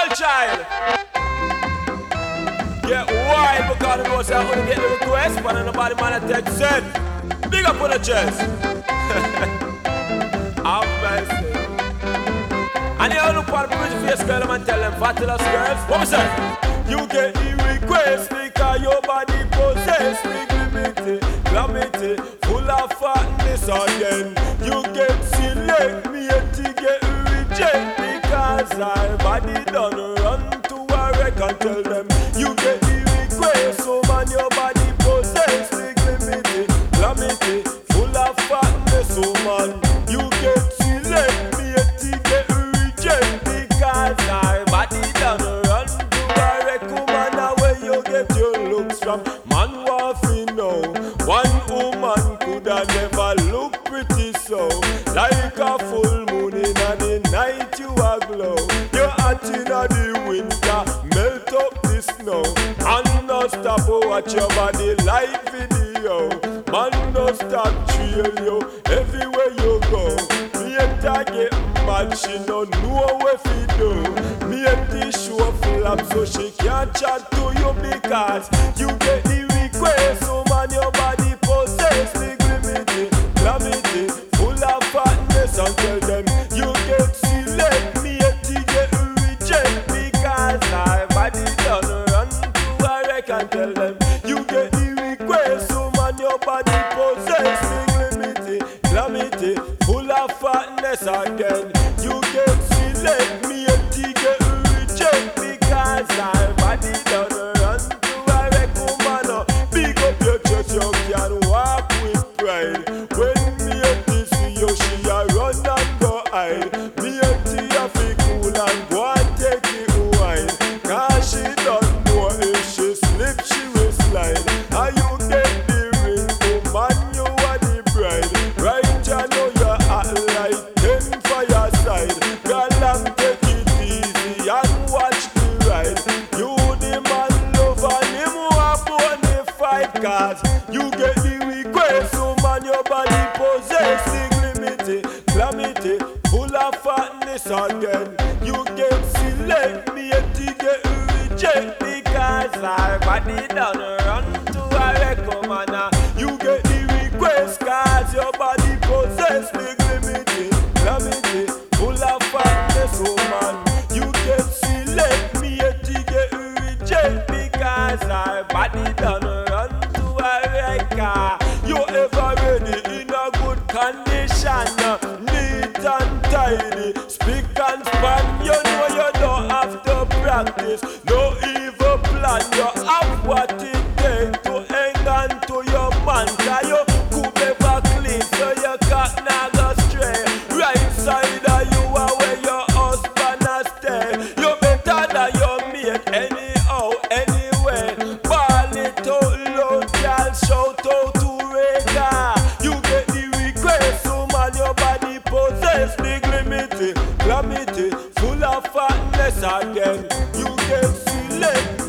child. Get wild because it was I only get the request, but nobody man take set. Big up on the chest. Have mercy. And you look for the pretty face girl and tell them fabulous girls. What we say? You get the request because your body possess dignity, glamity, full of fatness again. You get select me to get reject because our body done run to a wreck and tell them you get the request. So man your body possess dignity, glamity, full of fatness. So man you get select me to get reject because our body done run to a wreck. Woman where you get your looks from, man waffy know. One woman coulda never look pretty so. Like a full moon in the night you a glow. You're hot in the winter, melt up the snow. And no stop watch your body live video. Man no stop trail you everywhere you go. Me and I get mad, she no know what fi do. Me and the show flap so she can't chat to you because you get the request. So man your body possess the glimity, glamity, full of fatness and tell them you get select me to get reject because our body done run to a wreck and tell them you get the request. So man your body possess the glimity, glamity, full of fatness again. You get select me to get reject because our body done run to a wreck. Woman, big up your chest, you can walk with pride. When me and see you, she a run and go hide. Me and Tia fi cool and go and take it wide. Cause she don't know if she slip, she will slide. And you get the ring, woman, you are the bride. Right, you know you act like 10 for your side. Girl, I'm take it easy and watch the ride. You the man love and him want bonny fight. Cause you get the request. So man your body possess the glimity, glamity, full of fatness again. You get select me to get reject because our body done run to a wreck. Man, you get the request cause your body possess the glimity, glamity, full of fatness. Oh man, you get select me to get reject because our body done run to a wreck. You ever ready in a good condition, neat and tidy, speak and span. You know you don't have to practice, no evil plan. You have what it takes to hang on to your man. Cause you could never clean so you can't not go stray. Right side of you are where your husband a stay. You better than your mate anyhow, anyway. Ball it out loud, girl, shout out to Rega. You get the request, so man your body possess the glimity, glamity, full of fatness again. You get select